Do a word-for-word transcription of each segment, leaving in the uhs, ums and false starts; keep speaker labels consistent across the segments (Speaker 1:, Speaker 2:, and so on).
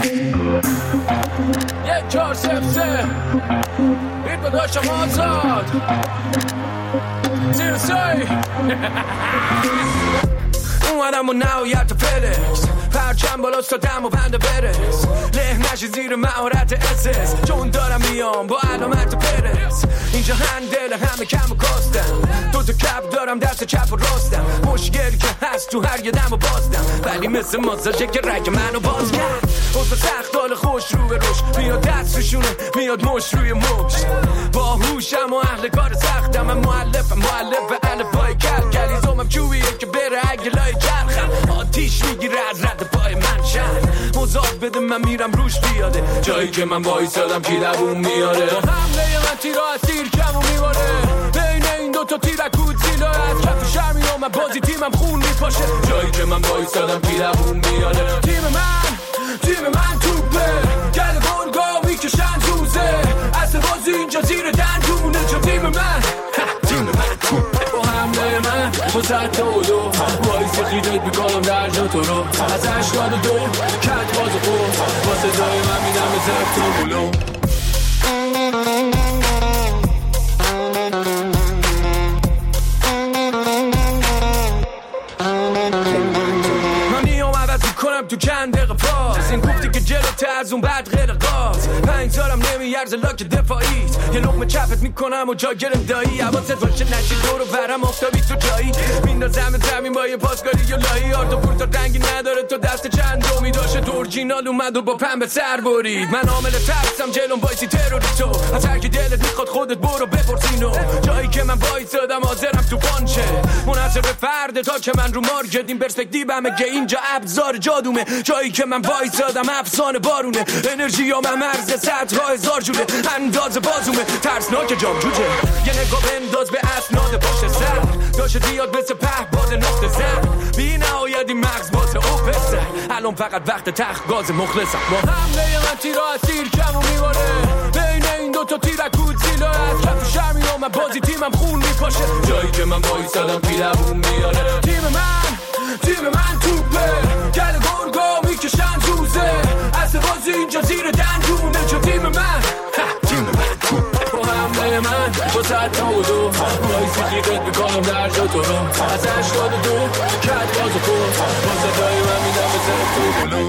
Speaker 1: یک چهار سف سه بیت با داشتم آزاد زیر سای اومدم و نهایت فلکس پرچم بالا ستم و پنده برس له نشی زیر مهارت اسس چون دارم میام با علامت پرس اینجا هندل همه کم و کاستم دو تا کپ دارم دست چپ و راستم مشکل که هست تو هر یه دم و بازدم ولی مثل ماساژه که رگ منو باز کرد اوزا سخت حال خوش رو به روش میاد دست روشونه میاد مش روی مش با هوشم و اهل کار سختم من مؤلفم مؤلف الفبای کل کلیزومم چوبیه که بره اگه لای چرخم آتیش میگیره از رد پای من شد مزاد بده من میرم روش بیاده جایی که من وایسادم کی لبون میاره با حمله من تیرا از تیر کم و میواره بین این دوتا تیرکود زیلا از کف شرمی و من بازی تیمم خون میپاشه جایی که من وایسادم کی لبون میاره تیم من تیم من توپه گل گرگا میکشن دوزه اصل بازی اینجا زیر دندونه چون تیم من تیم من توپه با حمله من با ست و دو وایسی خیدت میکنم در جا تو رو از هشتاد و دو کت باز و خود با صدای من میدم به زفت و بلو کنم تو چند دقیقه پاس این گفتی که جلوته از اون بعد غیر قاس پنج سالم نمیارزه لاک دفاعیت یه لقمه چپت میکنم و جا گرم دایی حواست باشه نشی دور و برم آفتابی تو جایی میندازم زمین با یه پاسکاری یا لایی آرد و پورتا رنگی نداره تو دست چند دومی داشته تو اورجینال اومد و با پنبه سر برید من عامل ترسم جلوم وایسی تروریستو از هر کی دلت میخواد خودت برو بپرسینو جایی که من وایسادم حاضرم تو پانچه منحصر به فرد تا که من رو مارکت این پرسپکتیومه که اینجا ابزار جادومه جایی که من وایسادم افسانه بارونه انرژی یا من مرز صدها هزار جوره انداز بازومه ترسناک جام جوجه یه نگاه بنداز به اسناد پشت سر داشته دیاد مثل په باد نقطه زن بی نهایت این مغز باز اوپسه الان فقط وقت تخت گاز مخلصم با حمله من تیرا از تیر کم و میواره بین این دوتا تیرکود زیلا از کف شرمی و من بازی تیمم خون میپاشه جایی که من وایسادم کی لبون میاره تیم من تیم من توپه گل گرگا میکشن دوزه اصل بازی اینجا زیر دندونه چون تیم من تیم من توپه با حمله من با ست و دو وایسی خیدت میکنم در جا تو رو از هشتاد و دو کت باز و خود با صدای من میدم به زفت و بلو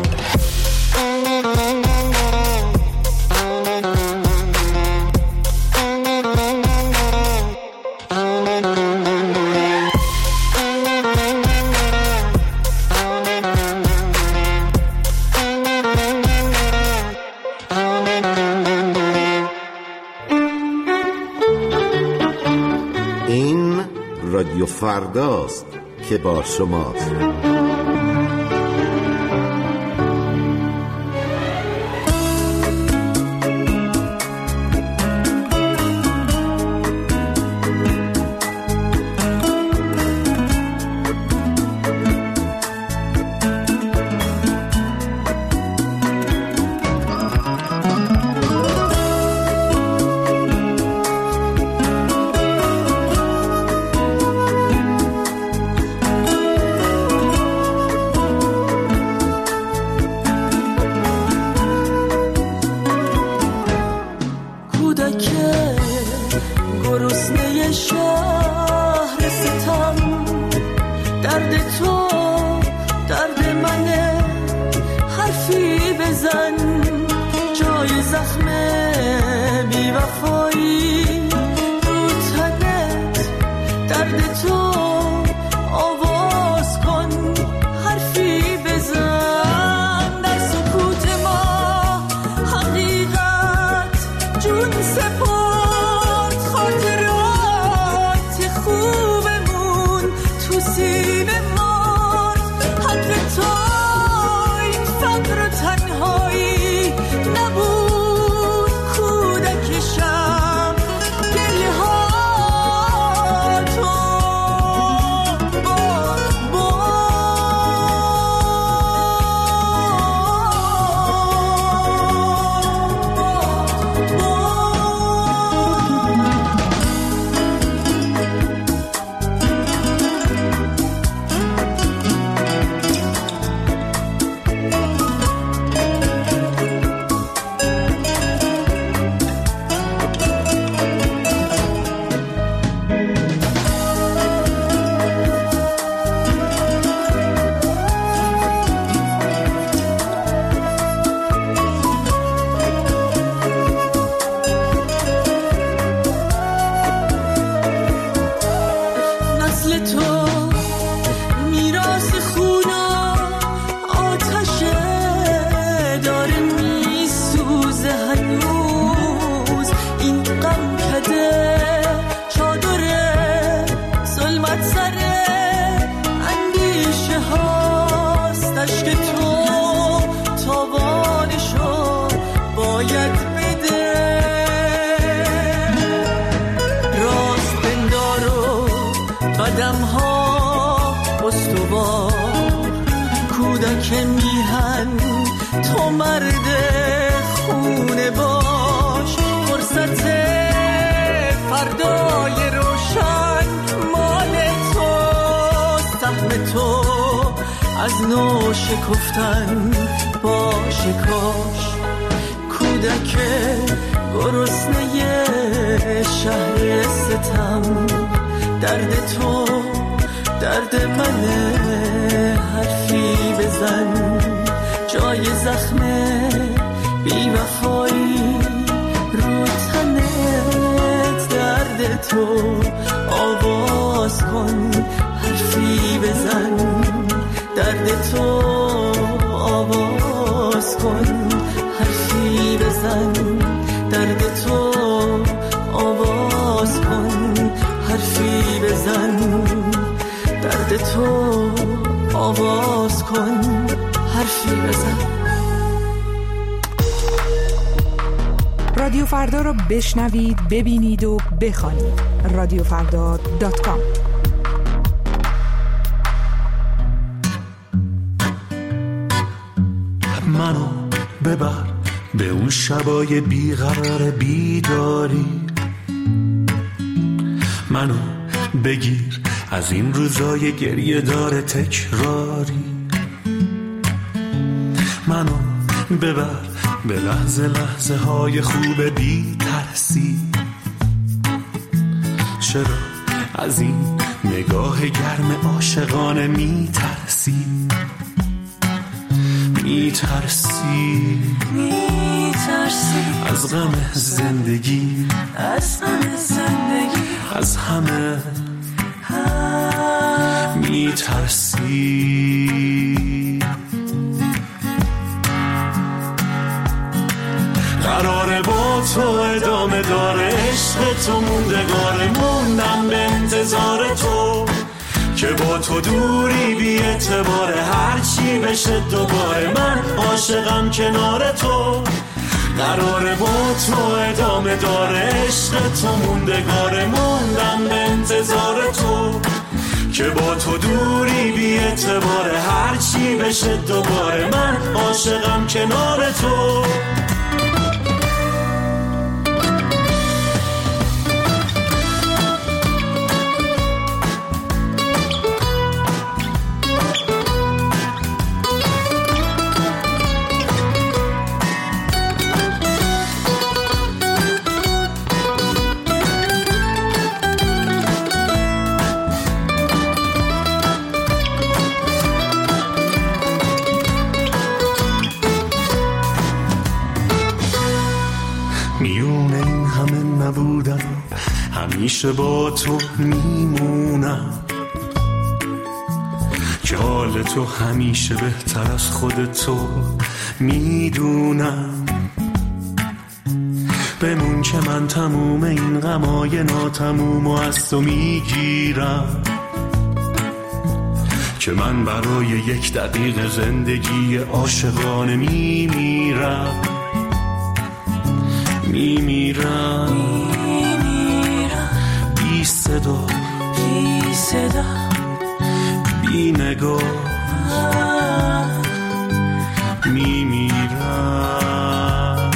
Speaker 2: رادیو فرداست که با شماست.
Speaker 3: تنهایی نبود کودکشم تو مرد خونه باش، فرصت فردای روشن مال تو، سهم تو از نو شکفتن باشه کاش. کودک گرسنه شهر ستم، درد تو درد منه، حرفی بزن جای زخم بی وفایی رو تنت، درد تو آواز کن حرفی بزن، درد تو آواز کن حرفی بزن، درد تو آواز کن حرفی بزن، درد تو آواز کن حرفی بزن.
Speaker 4: رادیو فردا رو بشنوید، ببینید و بخوانید. رادیو فردا دات کام.
Speaker 5: منو ببر به اون شبای بیقرار بیداری، منو بگیر از این روزای گریه داره تکراری، منو ببر به لحظه لحظه های خوب بی ترسی. چرا از این نگاه گرم عاشقانه می ترسی؟ می ترسی
Speaker 3: می ترسی
Speaker 5: از غم زندگی،
Speaker 3: از غم زندگی،
Speaker 5: از همه می ترسی. قراره با تو ادامه داره عشق تو، موندگاره موندم به انتظار تو، که با تو دوری بی اعتباره، هر چی بشه دوباره من عاشقم کنار تو. قراره با تو ادامه داره عشق تو، موندگاره موندم به انتظار تو، که با تو دوری بی اعتباره، هر چی بشه دوباره من عاشقم کنار تو. همیشه با تو میمونم، که حال تو همیشه بهتر از خود تو میدونم. بمون که من تموم این غمای ناتموم و از تو میگیرم، که من برای یک دقیقه زندگی عاشقانه میمیرم، میمیرم بی صدا،
Speaker 3: بی صدا،
Speaker 5: بی نگاه، میمیرم.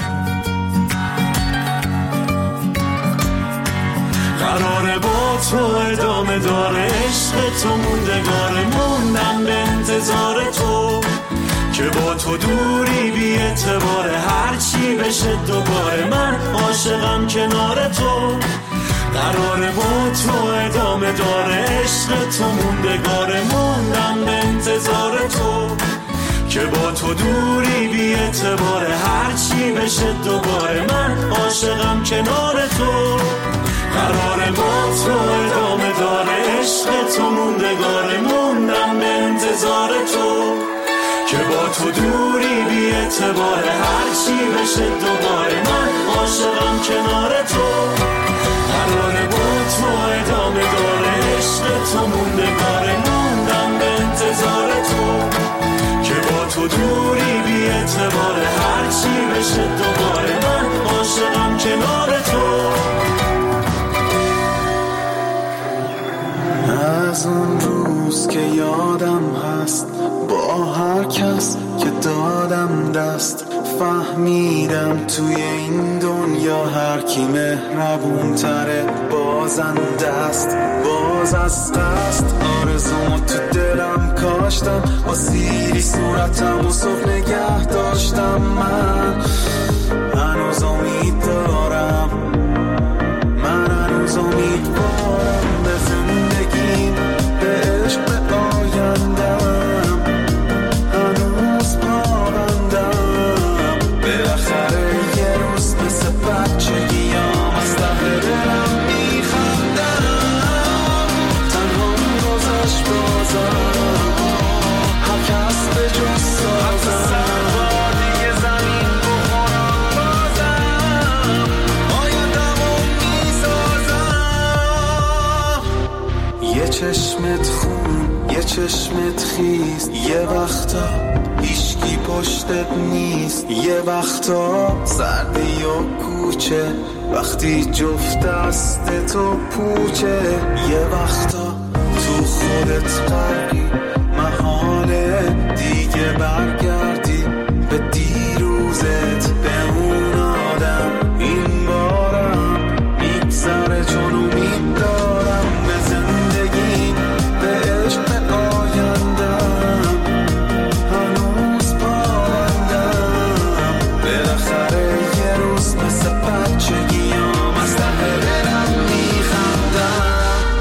Speaker 5: قراره با تو ادامه داره عشق تو، موندگاره موندم به انتظار تو، که با تو دوری بی اعتباره، هر چی بشه دوباره من عاشقم کنار تو. قراره با تو ادامه داره عشق تو، موندگاره موندم به انتظار تو، که با تو دوری بی اعتباره، هر چی بشه دوباره من عاشقم کنار تو. قراره با تو ادامه داره عشق تو، موندگاره موندم به انتظار تو، که با تو دوری بی اعتباره، هر چی بشه دوباره من عاشقم کنار تو. قراره با تو ادامه داره عشق تو، موندگاره موندم به انتظار تو، که با تو دوری بی اعتباره، هر چی بشه دوباره من عاشقم کنار تو. از اون روز که یادم هست با هر کس که دادم دست، فهمیدم توی این دنیا هر کی مهربون تره بازنده است. باز از قصد آرزومو تو دلم کاشتم، با سیری صورتم و صبح نگه داشتم. من هنوز امید دارم، من هنوز امید دارم به زندگیم، به عشق، به آیندم. هنوز پابندم، بالاخره یه روز مثل بچگیام از ته دلم میخندم. تنها گذشت بازم، هر کس به جز سازم. دیگه زمین بخورم بازم، آیندمو میسازم. یه چشمت خون، یه چشمت خیز، یه وقتا هیچکی پشتت نیست. یه وقتا سردی و کوچه وقتی جفت دست تو پوچه. یه وقتا تو خودت غرقی، محاله دیگه برگردی به دیروزت، به اون آدم. این بارم میگذره چون امید دارم به زندگی، به عشق، به آیندم. هنوز پابندم، بالاخره یه روز مثل بچگیام از ته دلم میخندم.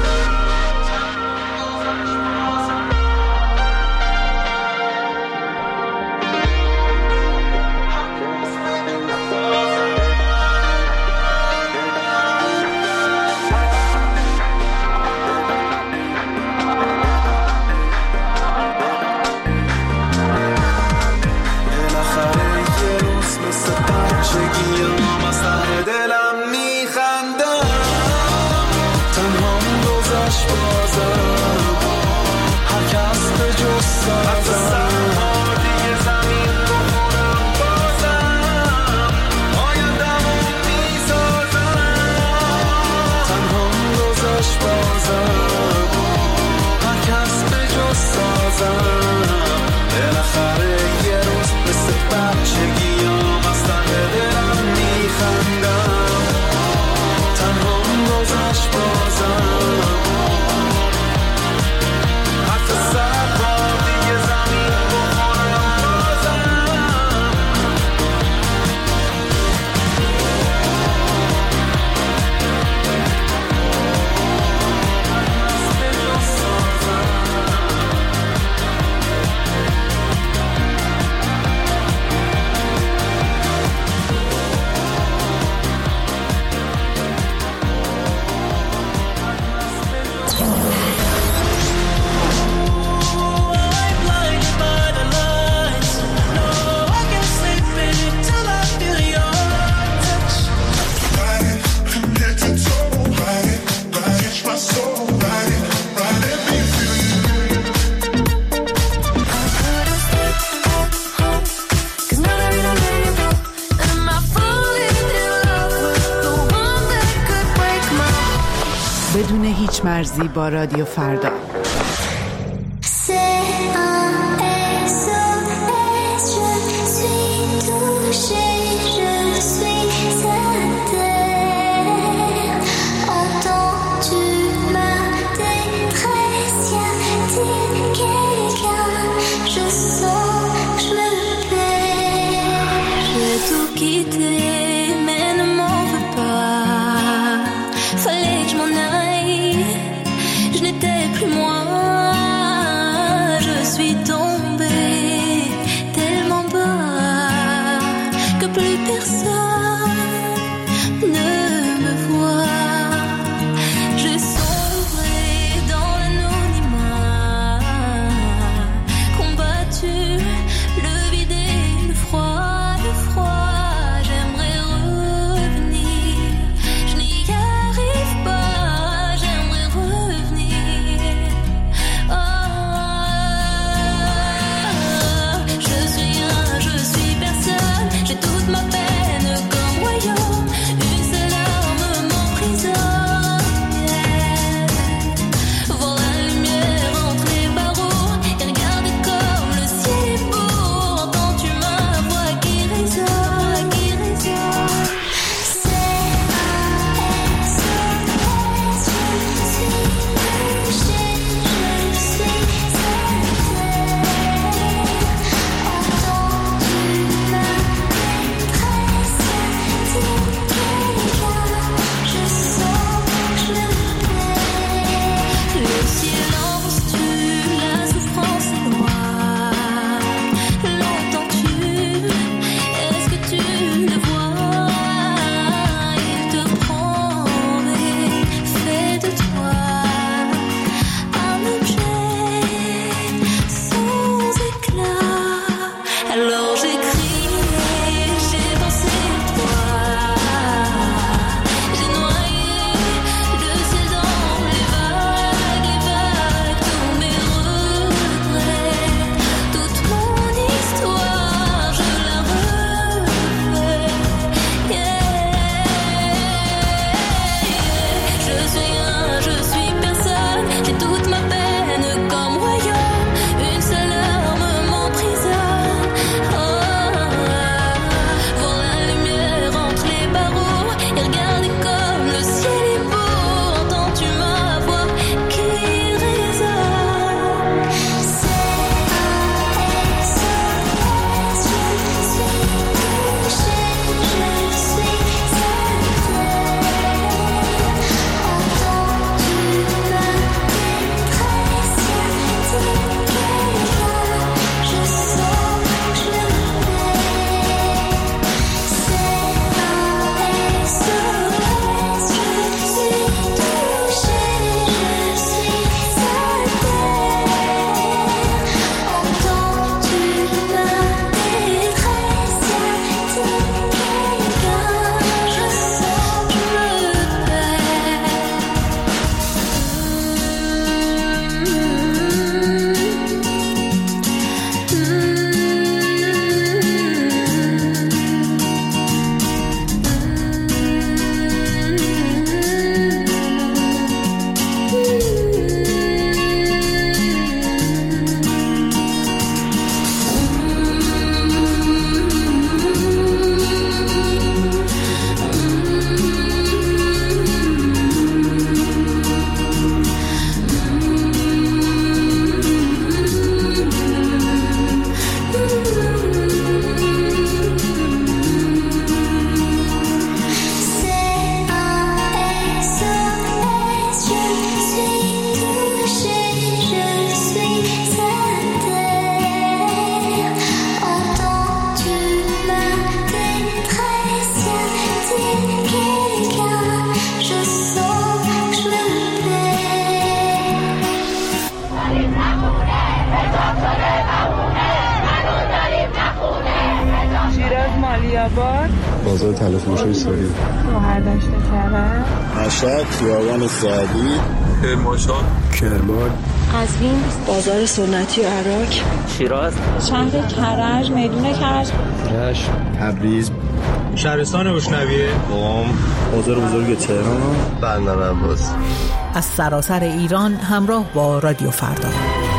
Speaker 4: بدون هیچ مرزی با رادیو فردا.
Speaker 3: J'ai toute ma peine
Speaker 6: مالیاباد،
Speaker 7: بازار طلافروشی ساری،
Speaker 6: شهردشت کرج،
Speaker 2: مشهد، خیابان سعدی،
Speaker 7: کرمانشاه،
Speaker 8: کرمان،
Speaker 9: قزوین، بازار سنتی عراق،
Speaker 10: شیراز،
Speaker 6: شهر کرج، میدون کرج،
Speaker 7: رشت،
Speaker 8: تبریز،
Speaker 11: شهرستان اشنویه،
Speaker 7: قم، بازار بزرگ تهران،
Speaker 2: بندرعباس.
Speaker 12: از سراسر ایران همراه با رادیو فردا.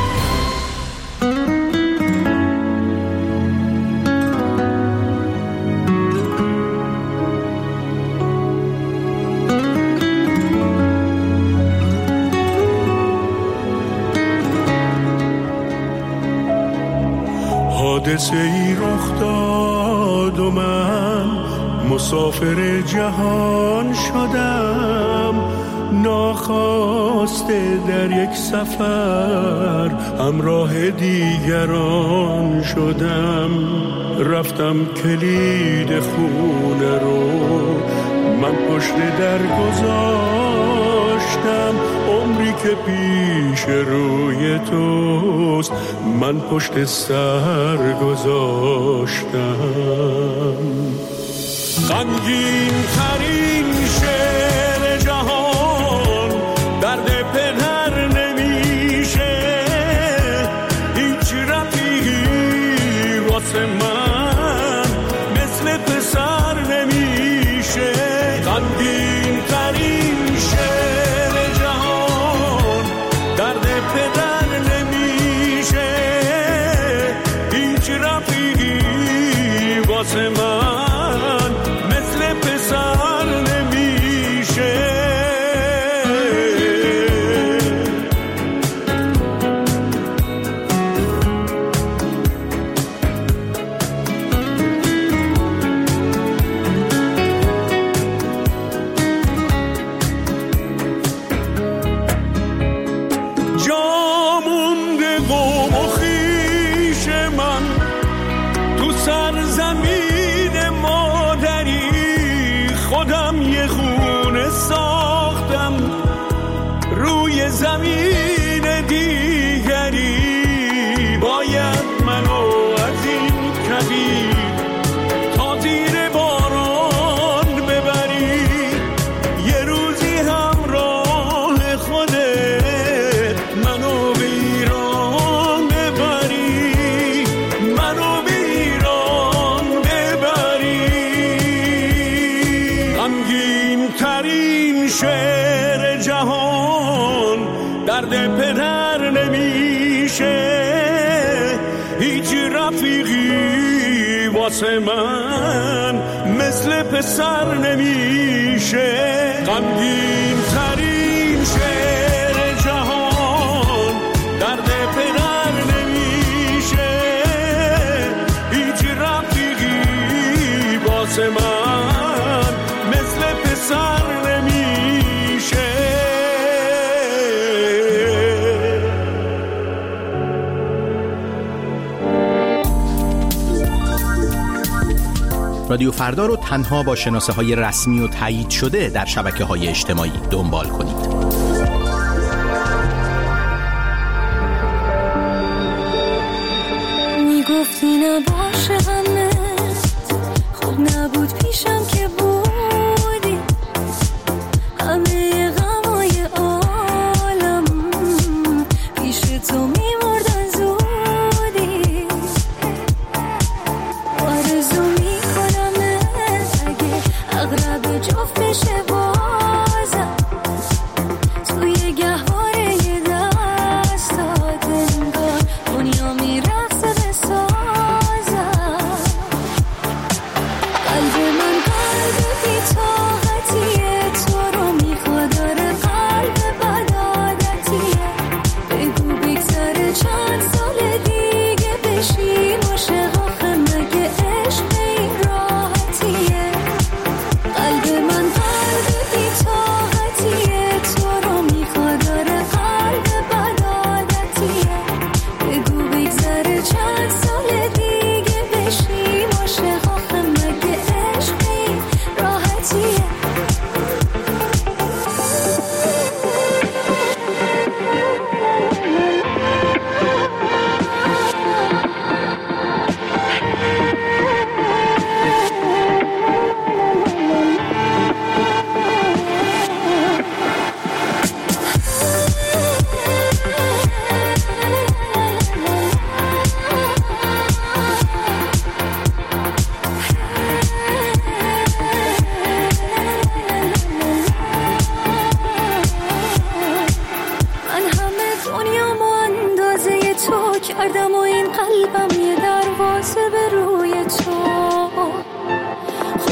Speaker 5: حادثه ای رخ داد و من مسافر جهان شدم، ناخواسته در یک سفر همراه دیگران شدم. رفتم کلید خونه رو من پشت در گذاشتم، عمری که پیش روی توست من پشت سر گذاشتم. غمگین ترین شعر جهان درد پدر نمیشه، هیچ رفیقی واسه من مثل پسر نمیشه. غمگین ترین شعر جهان درد پدر نمیشه، هیچ رفیقی واسه من زمین دیگری. باید منو از این کویر تا زیر باران ببری، یه روزی همراه خودت منو به ایران ببری، منو به ایران ببری. غمگین ترین شعر جهان درد پدر نمیشه، هیچ رفیقی واسه من مثل پسر نمیشه. غمگین ترین شعر جهان درد پدر نمیشه، هیچ رفیقی واسه من مثل پسر نمیشه.
Speaker 13: رادیو فردا رو تنها با شناسه های رسمی و تایید شده در شبکه های اجتماعی دنبال کنید.
Speaker 3: میگفتی نباشه همه خود نبود پیشم که بودی، همه غمای عالم پیش تو میمردن زودی. آرزو میکنم اگه اغرب جفت بشه بازم، توی گهواره یه دستات انگار دنیا میرقصه بسازم.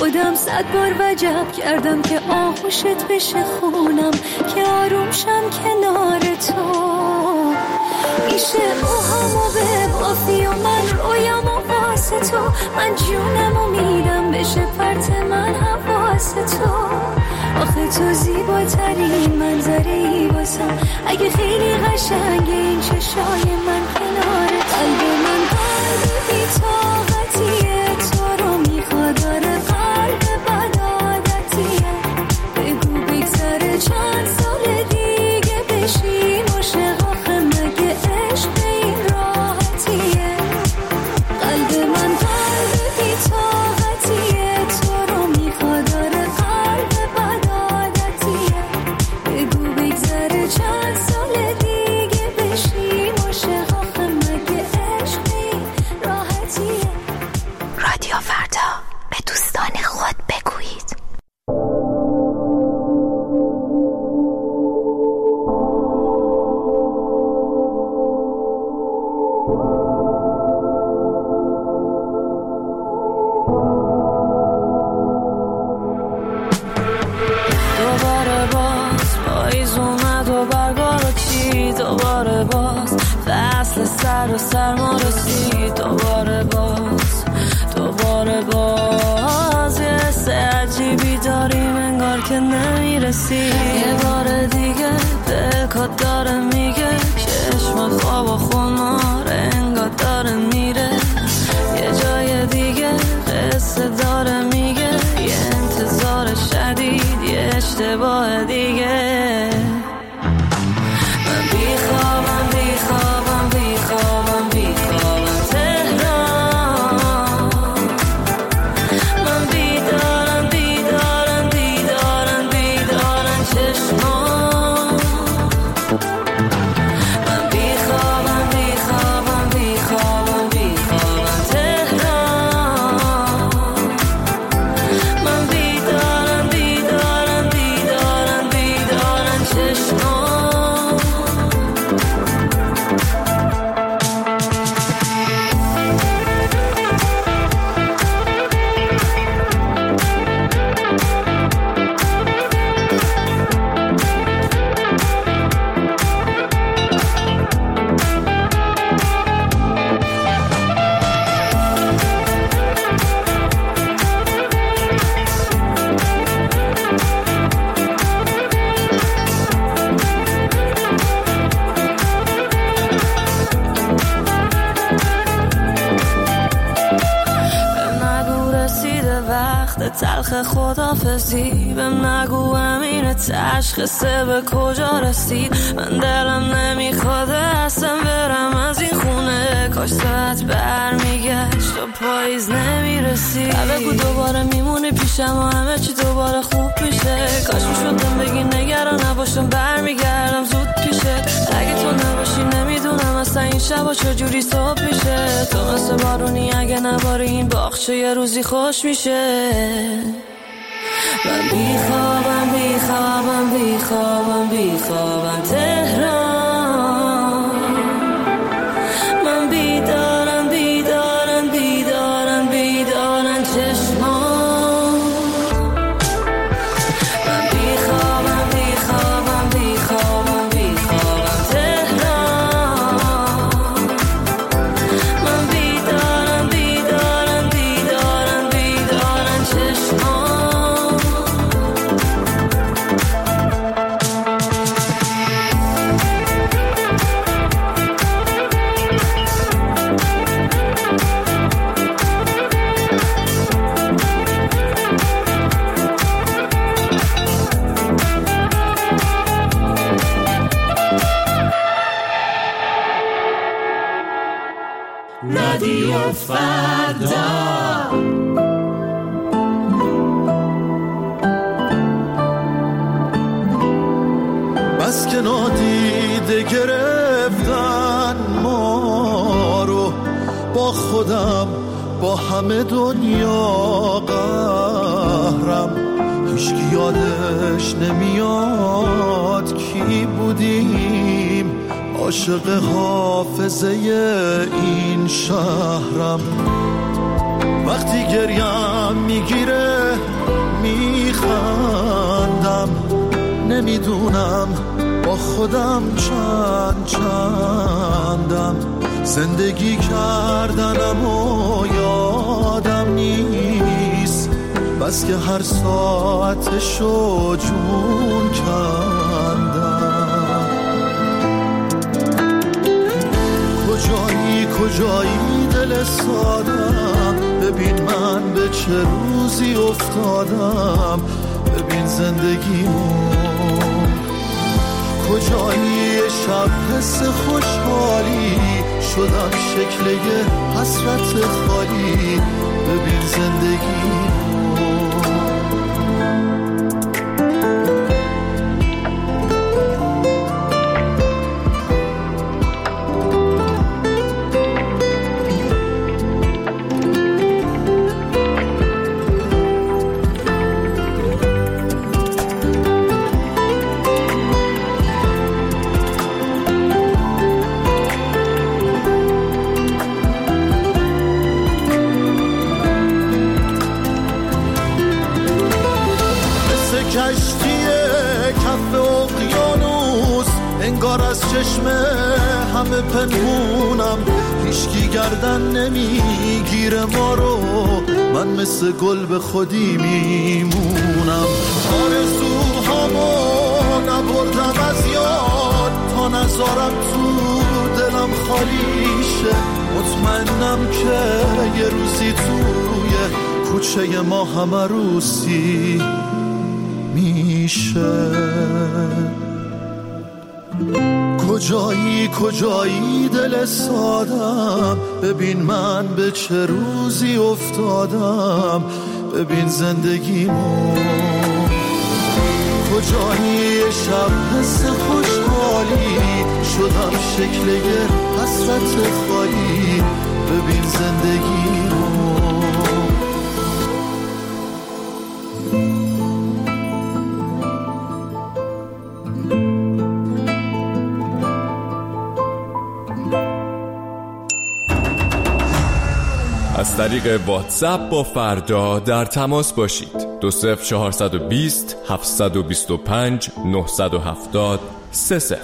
Speaker 3: خودم صد بار وجب کردم که آغوشت بشه خونم، که آروم شم کنار تو. میشه اوهامو ببافی و من رویام و واسه تو، من جونمو میدم بشه پرت من حواس تو. آخه تو زیباترین منظری واسم، اگه خیلی قشنگه این چشای من کنار قلب من. قلب بی طاقتیه تو رو میخواد، داره قلب بد عادتیه. بگو بگذره چند سال دیگه بشیم عاشق، آخه مگه عشق این راحتیه. قلب من قلب بی طاقتیه تو رو میخواد، داره قلب بد عادتیه. بگو بگذره چند سال دیگه بشیم عاشق، آخه مگه عشق این راحتیه.
Speaker 8: رادیو فردا، به دوستان خود بگویید.
Speaker 3: دوباره باز پاییز اومد و برگارو چید، دوباره باز فصل سر و سرما رسید، دوباره باز دوباره باز یه حس عجیبی داریم انگار که نمیرسی. یه بار دیگه دلکات داره میگه چشم خواب و خمار انگار داره میره. یه جای دیگه قصه داره میگه یه انتظار شدید، یه اشتباه دیگه. من بیخوابم بیخوابم بیخوابم بیخوابم تهران. من بیدارم بیدارم بیدارم بیدارم چشمان. من بیخوابم بیخوابم بیخوابم بیخوابم تهران. من بیدارم بیدارم بیدارم بیدارم چشمان. تلخ خدافزی بهم نگو امین تشخیصه به کجا رسید. من دلم نمیخواد اصلا برم از این خونه، کاش ساعت برمیگشت و پاییز نمیرسید. بگو دوباره میمونی پیشم و همه چی دوباره خوب میشه. کاش میشدم بگی نگران نباشم برمیگردم زود پیشه. اگه تو نباشی نمیدونم اصلا این شبا چجوری صبح میشه. تو مثل بارونی اگه نباری این باغچه یه روزی خوش میشه. من بیخوابم بیخوابم بیخوابم بیخوابم تهران. من بیدارم بیدارم بیدارم بیدارم چشمان. من بیخوابم بیخوابم بیخوابم بیخوابم تهران. من بیدارم بیدارم بیدارم بیدارم چشمان.
Speaker 5: رادیو فردا.
Speaker 10: بس که نادیده گرفتن ما رو، با خودم با همه دنیا قهرم. هیچکی یادش نمیاد کی بودیم، عاشق حافظه این شهرم. وقتی گریم میگیره نمیدونم با خودم چند چندم، زندگی کردنم و یادم نیست، بس که هر ساعتشو جون کندم. کجایی کجایی دل سادم، ببین من به چه روزی افتادم، ببین زندگیمو. کجایی شب حس خوشحالی، شدم شکل یه حسرت خالی، ببین زندگیمو. چشم همه پنهونم، هیچکی گردن نمیگیره ما رو، من مثل گل به خودی میمونم. آرزوهامو نبردم از یاد، تا نذارم تو دلم خالی شه، مطمئنم که یه روزی توی کوچه ما همه روسی میشه. کجایی کجایی دل سادم، ببین من به چه روزی افتادم، ببین زندگیمو. کجایی شب حس خوشحالی، شدم شکل یه حسرت خالی، ببین زندگیمو.
Speaker 14: از طریق واتساپ با فردا در تماس باشید. دو صفر چهارصد و بیست هفتصد و بیست و پنج نهصد و هفتاد سه صفر.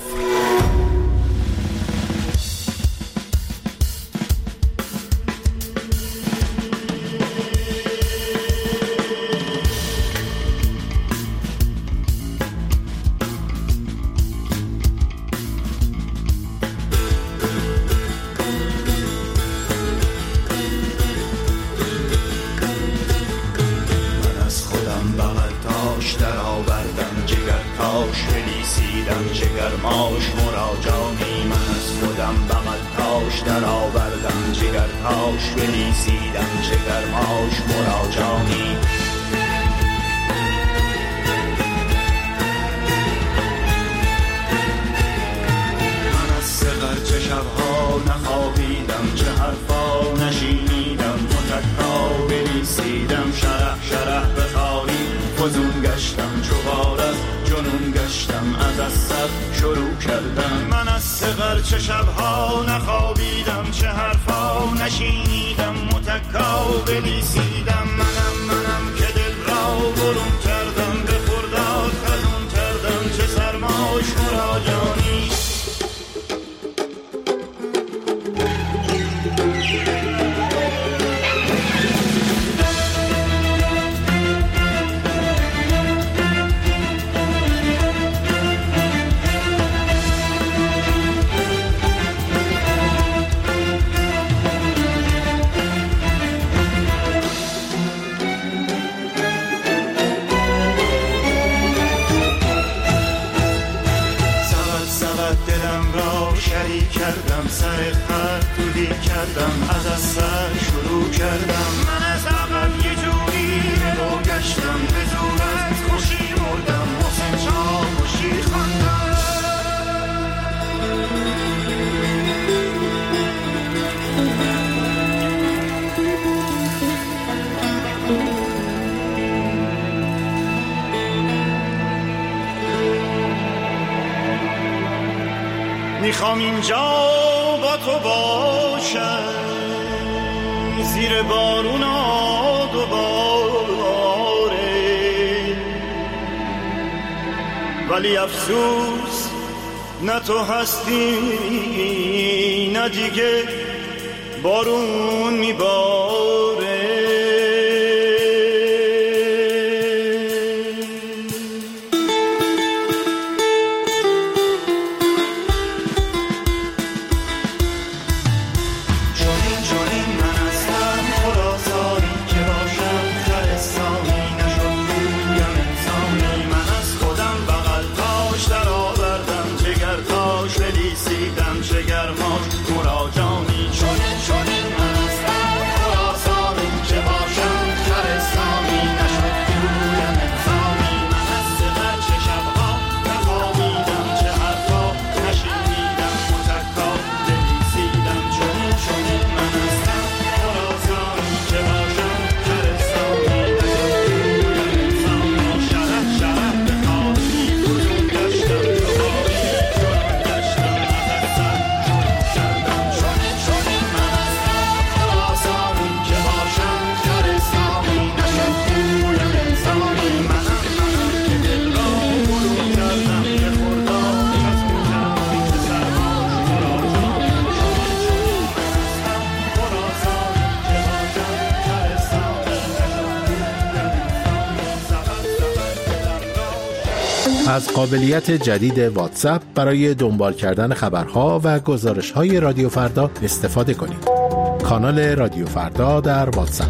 Speaker 5: میخوام اینجا با تو باشم، زیر بارونا دوباره، و ولی افسوس نه تو هستی نه دیگه بارون میباره.
Speaker 15: از قابلیت جدید واتساپ برای دنبال کردن خبرها و گزارش‌های رادیو فردا استفاده کنید. کانال رادیو فردا در واتساپ.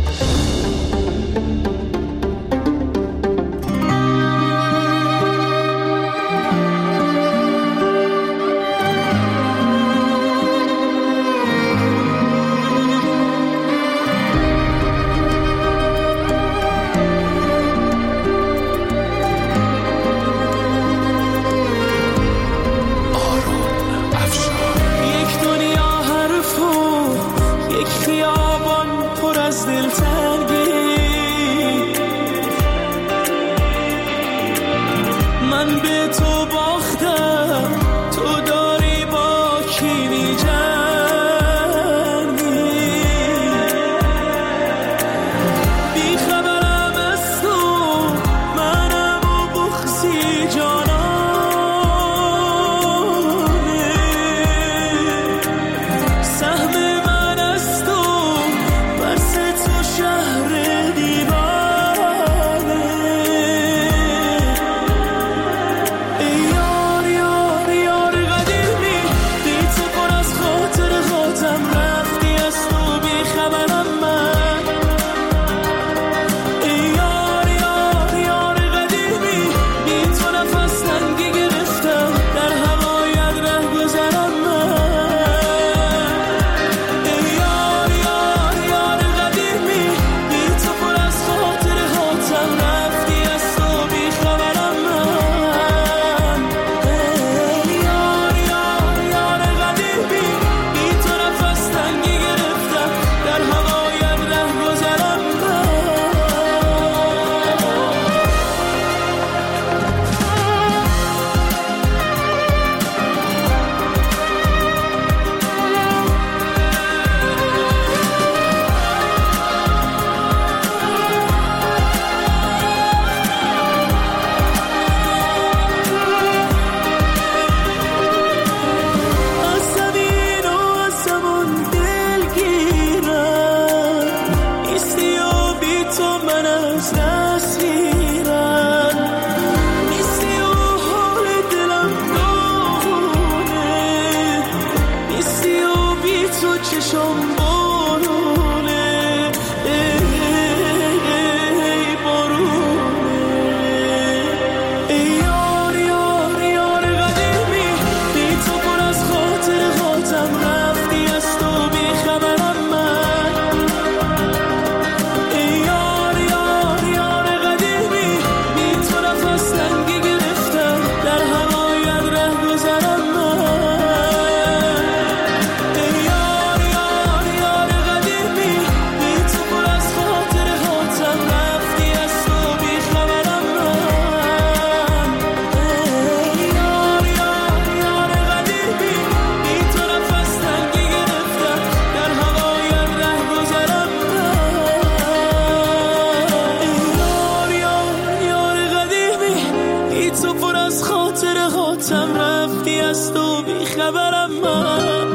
Speaker 5: خاطر هاتم رفتی از تو بیخبرم من.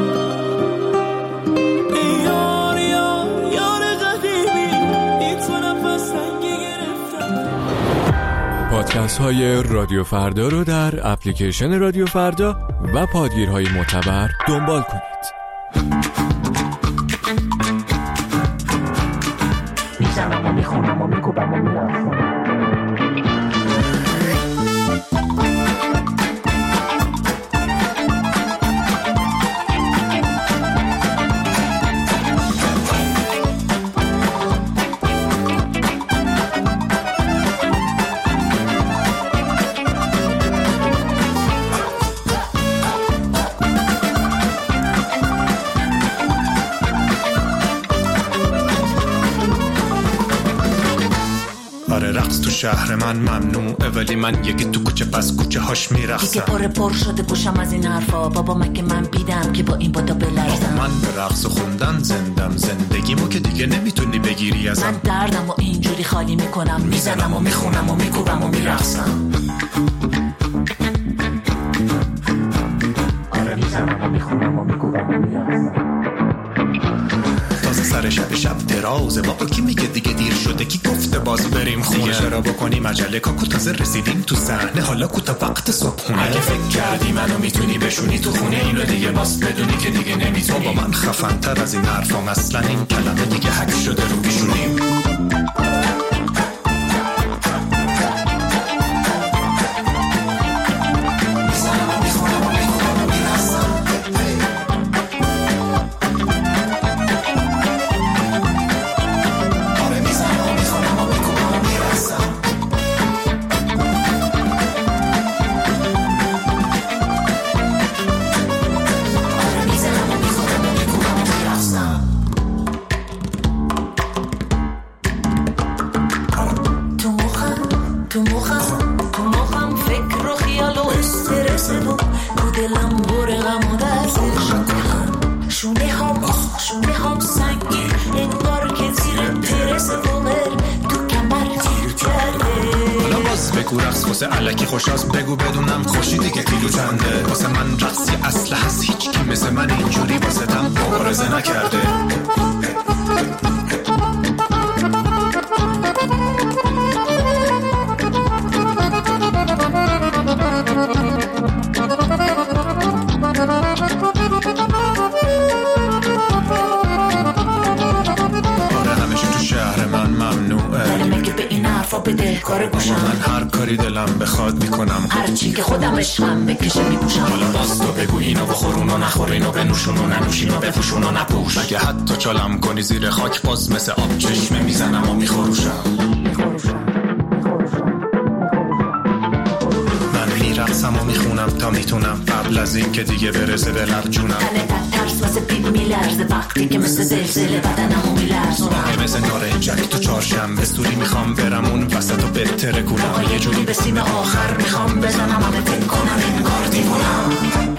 Speaker 5: یار یار یار قدیمی این تو نفس رنگی گرفتم.
Speaker 14: پادکست های رادیو فردا رو در اپلیکیشن رادیو فردا و پادگیرهای معتبر دنبال کنید.
Speaker 16: میزنم و میخونم و میگوبم و میرفم.
Speaker 17: شهر من ممنوعه ولی من یکی تو کوچه پس کوچه هاش میرخصم.
Speaker 8: دیگه پر پر شده گوشم از این حرفا. بابا مگه من بیدم که با این بادا بلرزم.
Speaker 17: من به رقص خوندن زندم زندگیمو که دیگه نمیتونی بگیری ازم.
Speaker 8: من دردم و اینجوری خالی میکنم. میزنم و میخونم و میکوبم و میرخصم.
Speaker 16: آره میزنم و میخونم و میکوبم و میرخصم.
Speaker 17: تازه سر شب شب درازه بابا کی میگه دیگه دیر شده کی گفته باز بریم خونه دیگه چرا بکنیم عجله کاکو تازه رسیدیم تو صحنه حالا کوتا وقت صبحونه
Speaker 5: اگه فکر کردی منو میتونی بشونی تو خونه اینو دیگه باز بدونی که دیگه نمیتونی.
Speaker 17: بابا من خفن تر از این حرفام اصلا این کلمه دیگه حک شده رو بیشونیم. الکی خوش از بگو بدونم خوشی دیگه کیلو چنده. واسه من رقصی اصله هست هیچ کی مثل من اینجوری واسه تم مبارزه نکرده. آره همیشه تو شهر من ممنوعه ولی مگه به این حرفا بده کار گوشم. من هر کاری دلم بخواد میکنم.
Speaker 8: هر چی که خودم عشقم بکشه میپوشم.
Speaker 5: حالا باز تو بگو اینو بخورون و نخور اینو بنوشون و ننوشین و بپوشون و نپوش.
Speaker 17: مگه حتی چالم کنی زیر خاک باز مثل آب چشمه میزنم و میخوروشم. من میرقصم و میخونم تا میتونم قبل از این که دیگه برسه به لب جونم.
Speaker 8: تنه تک ترس واسه پیپ میلرزه وقتی که مثل زلزله بدنمو میلرزونم.
Speaker 17: مثل نارنجک تو چهارشنبه سوری میخوام برم اون وسط و بهتره کنم.
Speaker 8: یه جوری به سیم آخر میخوام بزنم همه فکر کنم انگار دیوونم.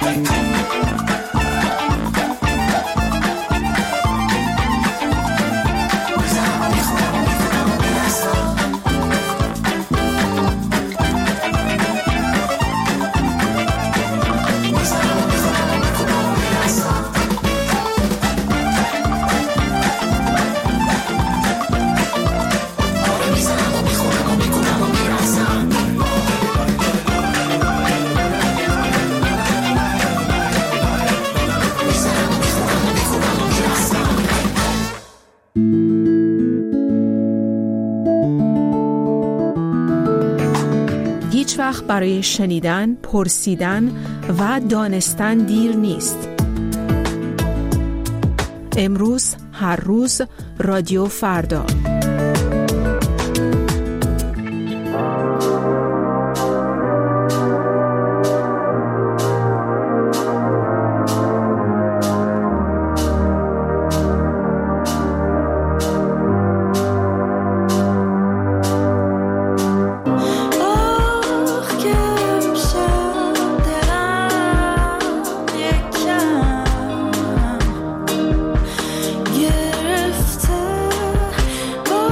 Speaker 4: هیچ وقت برای شنیدن، پرسیدن و دانستن دیر نیست. امروز، هر روز، رادیو فردا.
Speaker 3: گرفته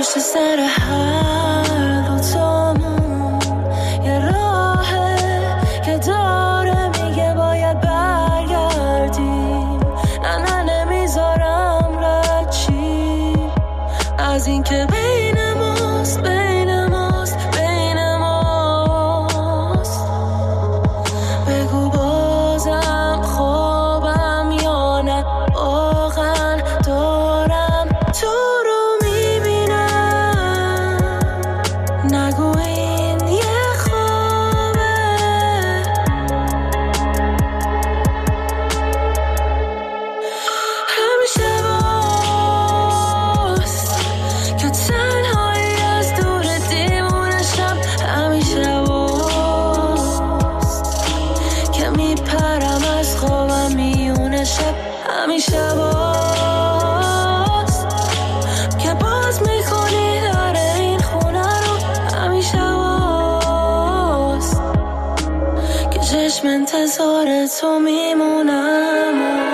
Speaker 3: پشت سر هر دوتامون یه راهه که داره میگه باید برگردیم. نه نه نمیذارم رد چی از این که بین ماست بین ماست بین ماست. بگو بازم خوابم یا نه واقعا دارم تو رو میبینم. نگو این یه خوابه. همیشه باست که تنهایی از دور دیوونشم. همیشه باست که میپرم از خوابم میونه شب. همیشه باست که باز میکنی در این خونه رو. همیشه باست که چشم انتظار تو میمونم.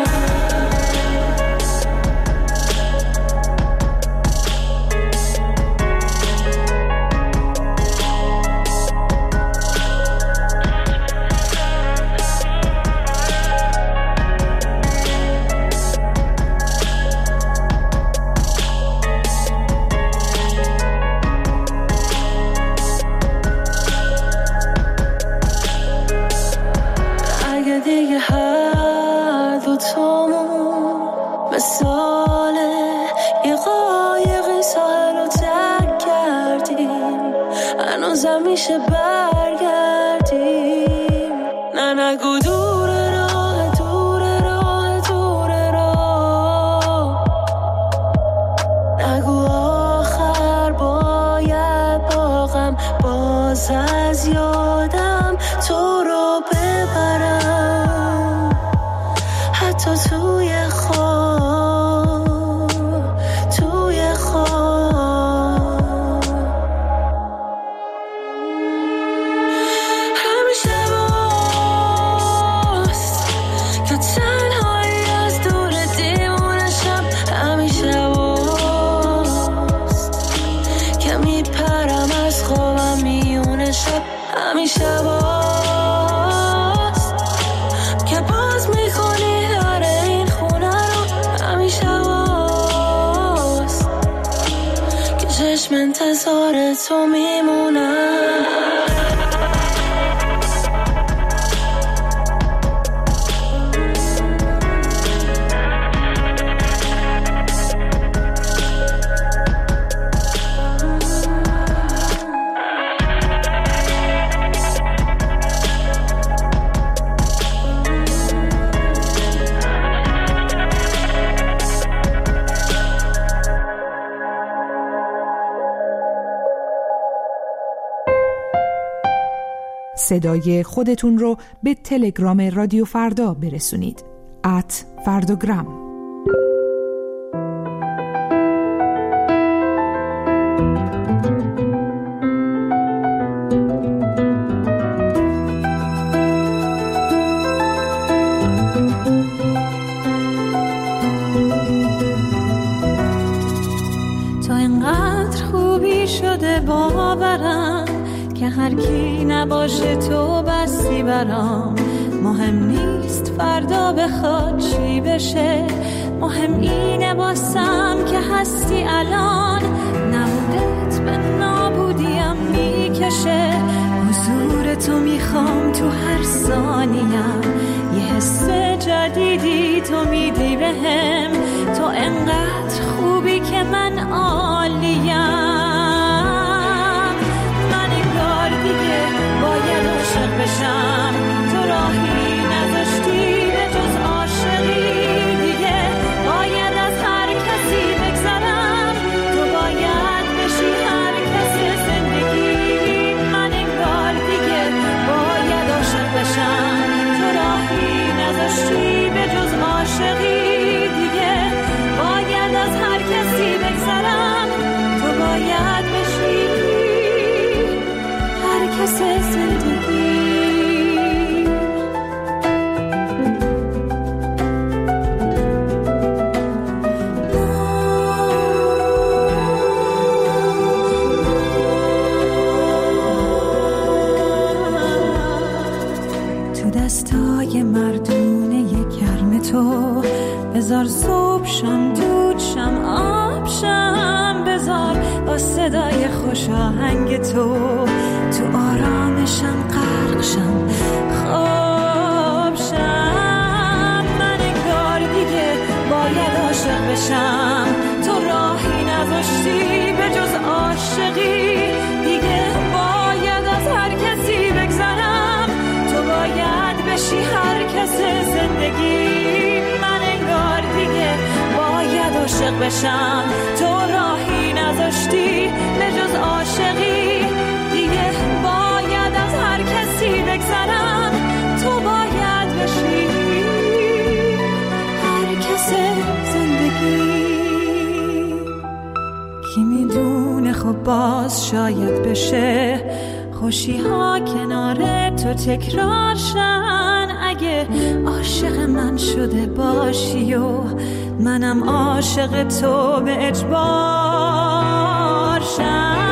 Speaker 3: اگه دیگه هر دوتامون مثال یه قایقی ساحل رو ترک کردیم، هنوزم میشه برگردیم. نه نگو دور راه دور راه دور راه. نگو آخر باید باغم باز از یادم تو رو ببرم. حتی توی خواب توی خواب. همیشه باست که تنهایی از دور دیوونشم. همیشه باست که میپرم از خوابم میونه شب. همیشه باست که باز میکنی در این خونه رو. همیشه باست که چشم انتظار تو میمونم.
Speaker 4: صدای خودتون رو به تلگرام رادیو فردا برسونید. ات فرداگرام.
Speaker 3: تو اینقدر خوبی شده باورم که هر کی نباشه تو بسی برام. مهم نیست فردا بخواد چی بشه، مهم اینه واسم که هستی الان. نبودت به نابودیم میکشه، حضور تو میخوام تو هر ثانیم. یه حس جدیدی تو میدی بهم، تو انقدر خوبی که من عالیم. باید عاشق بشم، تو راهی نداشتی به جز عاشقی دیگه. باید از هر کسی بگذرم، تو باید بشی هر کس زندگی. من انگار دیگه باید عاشق بشم، تو راهی نداشتی به جز عاشقی دیگه. باید از هر کسی بگذرم، تو باید بشی کس زندگی. خوش آهنگ تو، تو آرامشم غرق شم خواب شم. من انگار دیگه باید عاشق بشم، تو راهی نذاشتی به جز عاشقی. دیگه باید از هر کسی بگذرم، تو باید بشی هر کس زندگی. من انگار دیگه باید عاشق بشم، تو راهی نذاشتی به جز عاشقی. دیگه باید از هر کسی بگذرم، تو باید بشی هر کس زندگی. کی میدونه خب باز شاید بشه خوشی ها کنار تو تکرار شن. اگه عاشق من شده باشی و منم عاشق تو به اجبار شم.